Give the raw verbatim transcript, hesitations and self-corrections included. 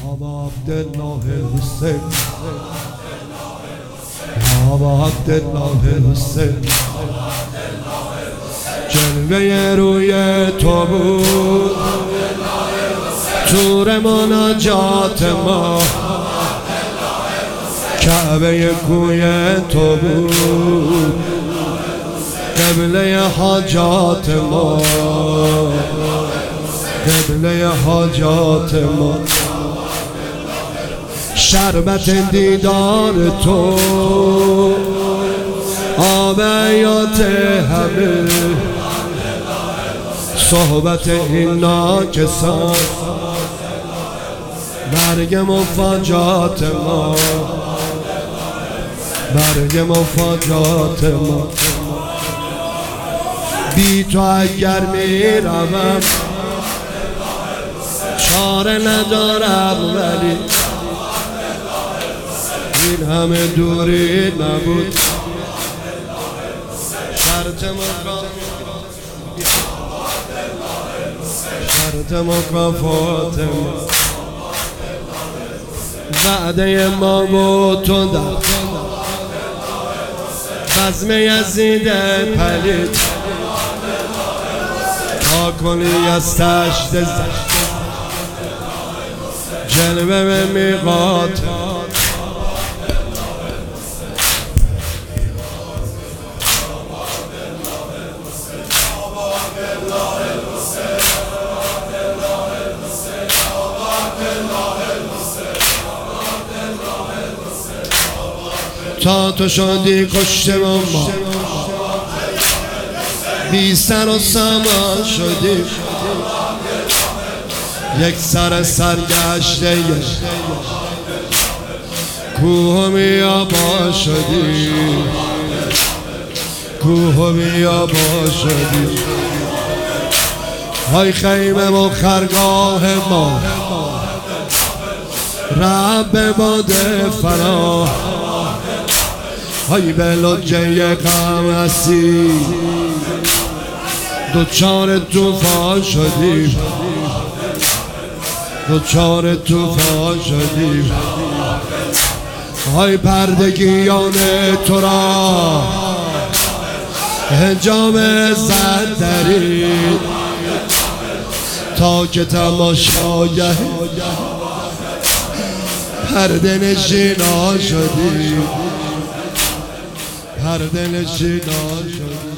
ابا عبدالله حسین، ابا عبدالله حسین، جلوه روی تو بود تور مناجات ما، کعبه کوی تو بود قبله حاجات ما، قبله حاجات ما. شربت دیدار تو آب حیات همه، صحبت این ناکسان برگ مفاجات ما، برگ مفاجات ما. بی تو اگر می روم چاره ندارم، ولی این همه دوری نبود شرط شرط مکافات ما. وعده ما بود تو در بزم یزید پلید، تا کنی از تشت جلوه به میقات. تا تو شدی کشته و ما بی سر و سامان شدیم، یک سر سرگشته کوه و بیابان شدیم، کوه و بیابان شدیم. های خیمه و خرگاه ما رب باده فنا، های به لجه غم هستی دوچار توفان شدیم، دوچار توفان شدیم. های پردگیان تو را حجاب زد درید، تا که تماشاگه پرده نشینا شدیم، پرده نشینا شدیم.